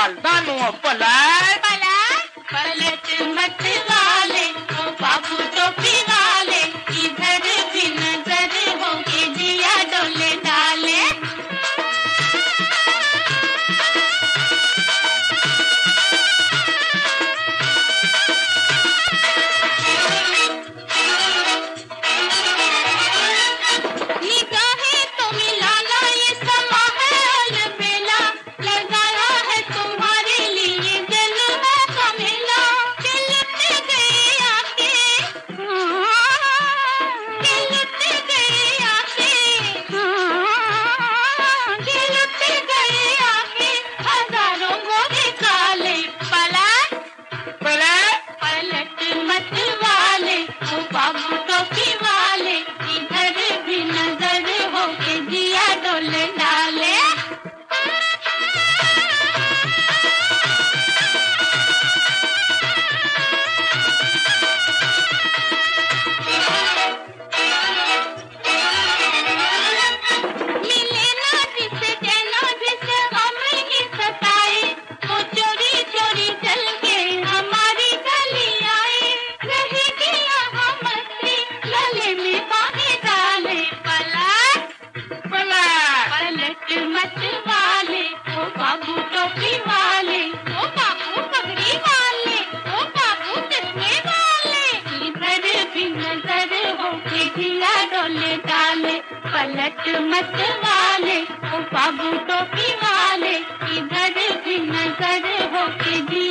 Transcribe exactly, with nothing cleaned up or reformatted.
चाल दानो पलट पलट पलट मत वाले ओ बाबू टोपी वाले, इधर भी नजर हो के जिया डोले डाले। निगाहें तो मिलाना ये समा है अलबेला, लगाया है तुम्हारे लिए दिल है का मेला। खिलते गए आके, खिलते गए आके, खिलते गए आके हजारों गोरे काले। पलट पलट पलट मत वाले ओ बाबू टोपी वाले, इधर भी नजर हो के जिया डोले डाले। मिले ना जिसे कहना जिसे हम ही सताए, वो चोरी चोरी चल के हमारी गली आए। नहीं किया हम मस्ती गले में बाहें डाले। पलट पलट पलट मत वाले ओ बाबू टोपी वाले, ओ बाबू पगड़ी वाले, ओ बाबू चश्मे वाले, इधर भी नजर हो के जिया डोले डाले। पलट मत वाले ओ बाबू टोपी वाले, इधर भी नजर हो के जिया